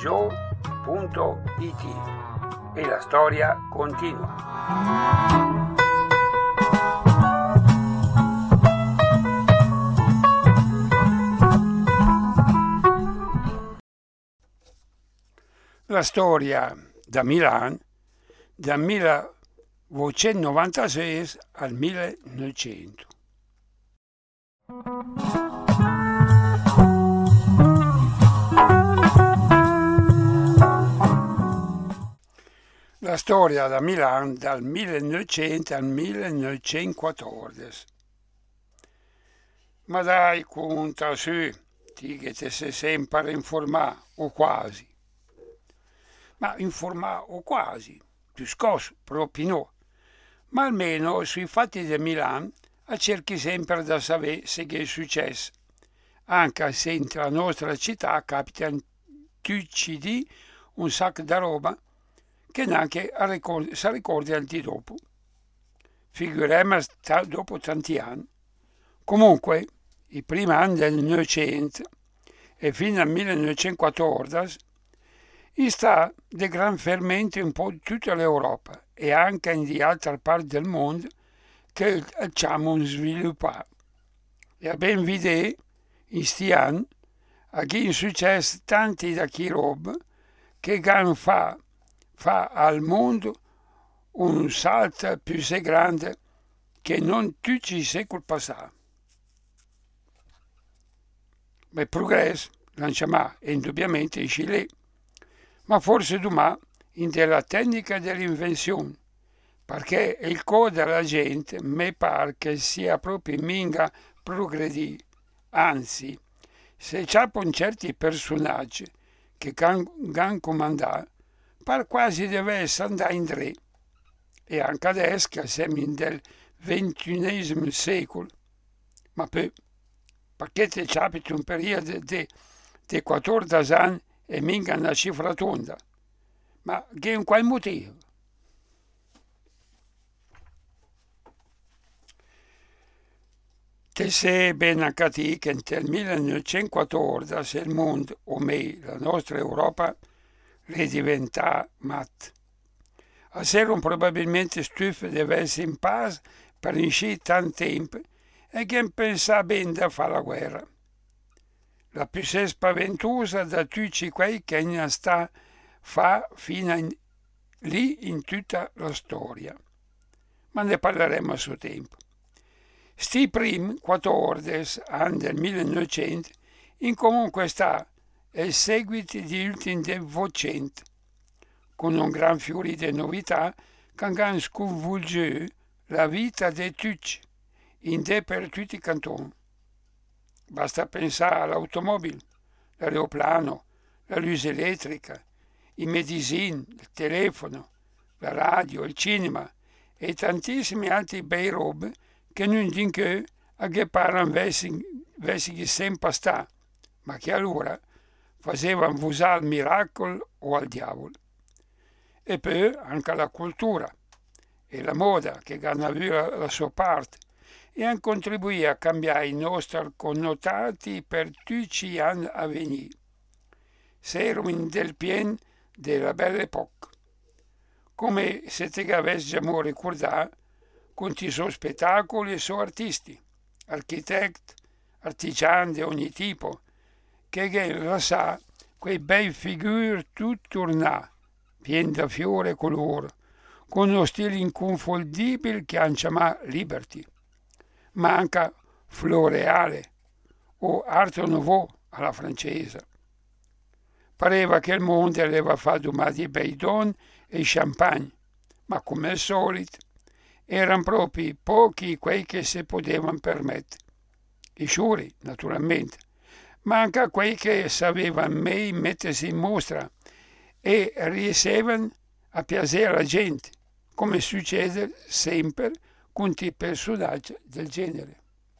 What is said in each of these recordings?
e la storia continua. La storia da Milan dal 1896 al 1900. La storia da Milan dal 1900 al 1914. Ma dai, conta su, ti che te sei sempre informato, o quasi. Ma informato o quasi, più scosso, proprio no. Ma almeno sui fatti di Milan cerchi sempre da sapere se che è successo, anche se in la nostra città capitano tutti un sacco di roba che neanche si ricorda di dopo. Figuriamoci dopo tanti anni. Comunque, i primi anni del Novecento e fino al 1914 sta di gran fermento in un po' di tutta l'Europa e anche in altre parti del mondo che facciamo sviluppare. E a ben vedere, in sti anni, a chi è successo tanti da chi roba che fa al mondo un salto più grande che non tutti i secoli passati. Ma il progresso, lanciamo indubbiamente in Cile, ma forse domani in della tecnica dell'invenzione, perché il cuore della gente mi pare che sia proprio minga progredì. Anzi, se c'è certi personaggi che gan comandare, par quasi deve essere andare in tre. E anche adesso che siamo del XXI secolo, ma poi, perché ti capita un periodo di 14 anni e minga una cifra tonda? Ma che in qual motivo? Te sei ben a capire che nel 1914 il mondo, o meglio la nostra Europa, è diventata matta. C'erano probabilmente stufe di essere in pace per uscire tanto tempo e che pensava bene da fare la guerra. La più spaventosa da tutti quei che ne sta fa fino lì in tutta la storia. Ma ne parleremo a suo tempo. Sti primi 14 anni del 1900 in comunque sta il seguito di ultimi vocenti, con un gran fiore di novità che hanno sconvolto la vita di tutti, in per tutti i cantoni. Basta pensare all'automobile, l'aeroplano, la luce elettrica, i medicini, il telefono, la radio, il cinema e tantissimi altri bei robe che non dicono a che parlano vessi sempre sta, ma che allora facevano usare al miracolo o al diavolo. E poi anche la cultura e la moda che hanno avuto la sua parte e hanno contribuito a cambiare i nostri connotati per tutti gli anni a venire. Siamo in del pieno della bella epoca. Come se te avessi già ricordato con i suoi spettacoli e i suoi artisti, architetti, artigiani di ogni tipo, che la sa quei bei figure tutte tornate, piene da fiore e colore, con uno stile inconfondibile che hanno chiamato Liberty, ma anche floreale o Art Nouveau alla francese. Pareva che il mondo aveva fatto di bei don e champagne, ma come al solito erano proprio pochi quei che si potevano permettere. I sciuri, naturalmente, ma anche quei che sapevano mai mettersi in mostra e riuscivano a piacere alla gente, come succede sempre con i personaggi del genere.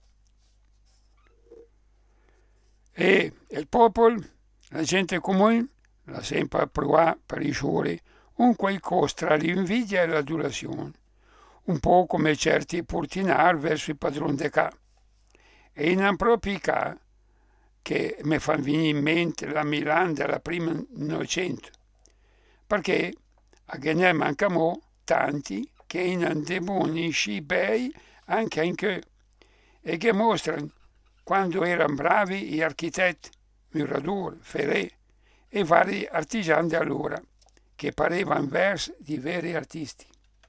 E il popolo, la gente comune, l'ha sempre provato per i sciuri un qualcosa tra l'invidia e l'adulazione, un po' come certi portinari verso i padroni di casa. E in un proprio caso che mi fa venire in mente la Milan della prima Novecento, perché a ne mancano tanti che in demoni bei anche in che e che mostrano quando erano bravi gli architetti, Muradur, Ferré e vari artigiani di allora, che parevano versi di veri artisti.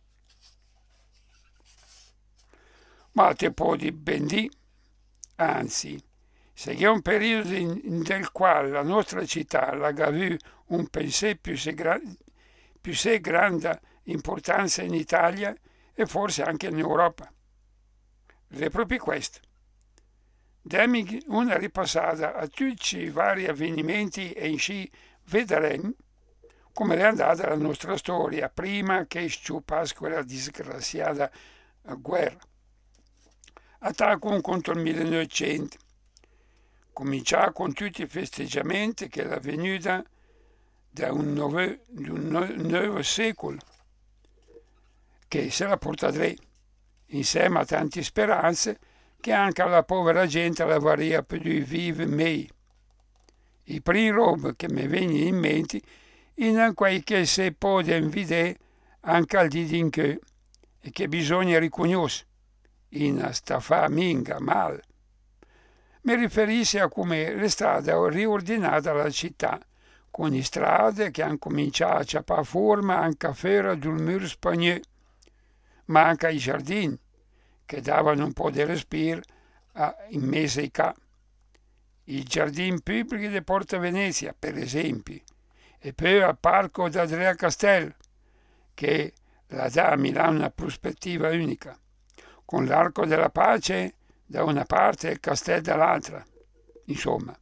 Ma te può di ben di, anzi, se è un periodo nel quale la nostra città ha avuto un pensiero più grande importanza in Italia e forse anche in Europa. È proprio questo. Dammi una ripassata a tutti i vari avvenimenti e in sci vedremo come è andata la nostra storia prima che sciupasse quella disgraziata guerra. Attacco contro il 1900. Cominciò con tutti i festeggiamenti che la venuta da un nuovo secolo che se la porterà insieme a tante speranze che anche la povera gente la varia più vive meglio. I primi robe che mi vengono in mente in quei che si può vedere anche al di in che e che bisogna riconoscere in sta faminga mal. Mi riferisco a come le strade hanno riordinato la città, con le strade che hanno cominciato a ciappare forma anche a fera del muro spagnolo, ma anche ai giardini, che davano un po' di respiro in mezzo ai ca. I giardini pubblici di Porta Venezia, per esempio, e poi al parco d'Andrea Castel, che la dà a Milano una prospettiva unica, con l'Arco della Pace da una parte e il castello dall'altra. Insomma,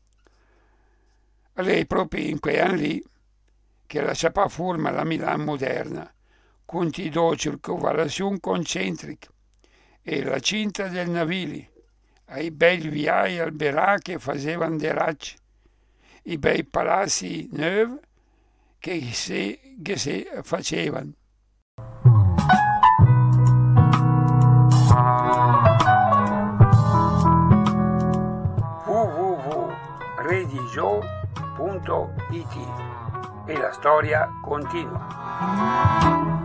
lei proprio in quei anni lì che lasciava forma la Milano moderna, con i circolazioni concentriche e la cinta del Navili, ai bei viai alberati che facevano dei raggi, i bei palazzi nuovi che si facevano. www.redigio.it e la storia continua.